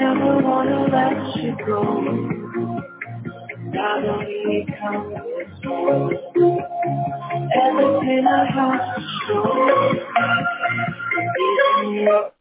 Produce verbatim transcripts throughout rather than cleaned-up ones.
never wanna let you go. Not only come with more. Everything I have to show. Even your-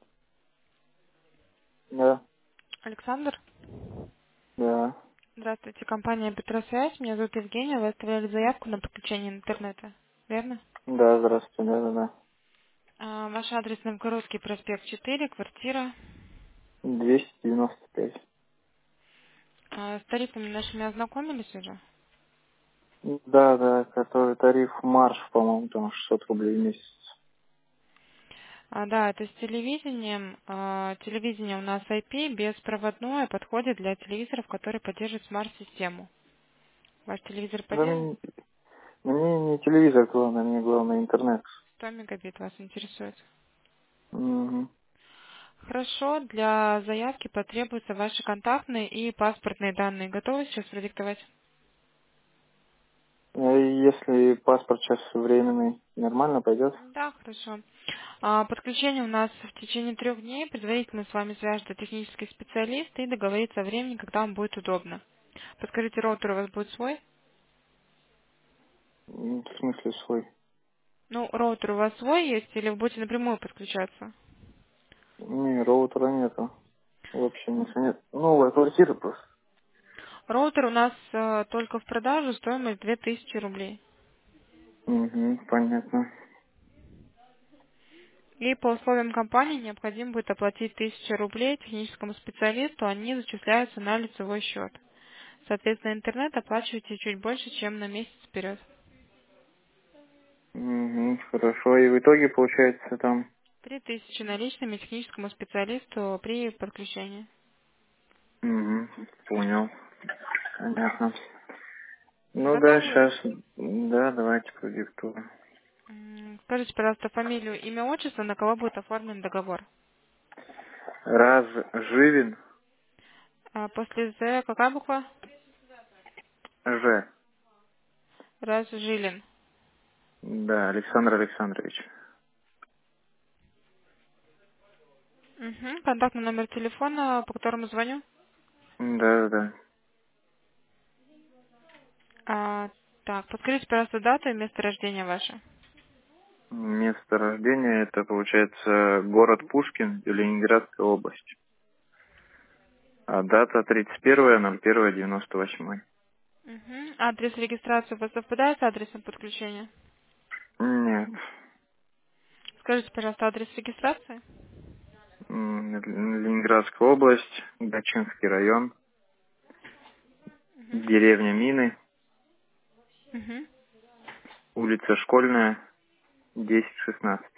Да, Александр, да, здравствуйте, компания Петросвязь. Меня зовут Евгения. Вы оставляли заявку на подключение интернета, верно? да, здравствуйте, да, да, да. А, ваш адрес Новгородский проспект четыре, квартира. двести девяносто пять. А, с тарифами нашими ознакомились уже? Да, да, который тариф марш, по-моему, там шестьсот рублей в месяц. А, да, это с телевидением. А, телевидение у нас ай пи беспроводное, подходит для телевизоров, которые поддерживают смарт-систему. Ваш телевизор Да поддерживает? мне, мне не телевизор главное, мне главное интернет. сто мегабит вас интересует? Угу. Хорошо, для заявки потребуются ваши контактные и паспортные данные. Готовы сейчас продиктовать? Если паспорт сейчас временный, нормально пойдет? Да, хорошо. А, Подключение у нас в течение трех дней. Предварительно с вами свяжется технический специалист и договорится о времени, когда вам будет удобно. Подскажите, роутер у вас будет свой? М, В смысле свой? Ну, роутер у вас свой есть или вы будете напрямую подключаться? Не, роутера нету. Вообще ничего нет. Новая квартира просто. Роутер у нас э, только в продажу, стоимость две тысячи рублей. Угу, понятно. И по условиям компании необходимо будет оплатить тысячу рублей техническому специалисту, они зачисляются на лицевой счет. Соответственно, интернет оплачиваете чуть больше, чем на месяц вперед. Угу, хорошо. И в итоге получается там... Три тысячи наличными техническому специалисту при подключении. Угу, понял. Понятно. Ну да, Готовы? сейчас, да, давайте продиктую. М, Скажите, пожалуйста, фамилию, имя, отчество, на кого будет оформлен договор. Разживин А после З какая буква? Ж. Разжилин. Да, Александр Александрович. Угу. Контактный номер телефона, по которому звоню. Да, да. А, так, подскажите, пожалуйста, дату и место рождения ваше. Место рождения это получается город Пушкин, Ленинградская область. А дата тридцать первое ноль первое девяносто восемь. Угу. Адрес регистрации у вас совпадает с адресом подключения? Нет. Скажите, пожалуйста, адрес регистрации? М, Ленинградская область, Гатчинский район, Угу. деревня Мины, Угу. улица Школьная, десять шестнадцать.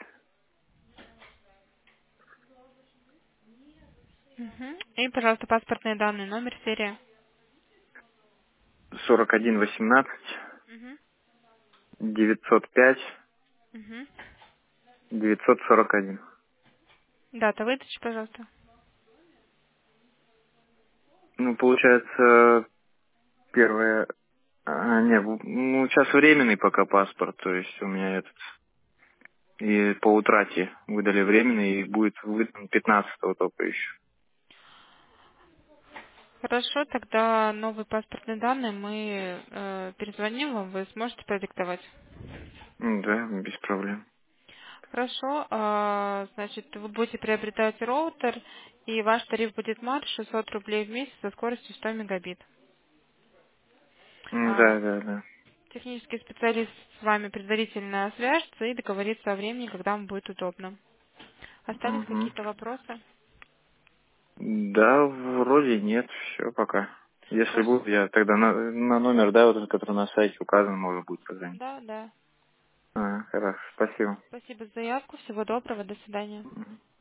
Угу. И, пожалуйста, паспортные данные, номер, серия. сорок один восемнадцать, Угу. девятьсот пять, Угу. девятьсот сорок один. Дата выдачи, пожалуйста. Ну, получается, первое... А, не, в- ну, сейчас временный пока паспорт, то есть у меня этот... И по утрате выдали временный, и будет выдан пятнадцатого только еще. Хорошо, тогда новые паспортные данные мы э, перезвоним вам, вы сможете продиктовать. М, Да, без проблем. Хорошо, а, значит, вы будете приобретать роутер, и ваш тариф будет марш шестьсот рублей в месяц со скоростью сто мегабит. М, А, Да, да, да. технический специалист с вами предварительно свяжется и договорится о времени, когда вам будет удобно. Остались Мгм. какие-то вопросы? Да, вроде нет, все пока. Если Хорошо. будет, я тогда на, на номер, да, вот этот, который на сайте указан, можно будет позвонить. Да, да. А, хорошо, спасибо. Спасибо за заявку. Всего доброго. До свидания. Мгм.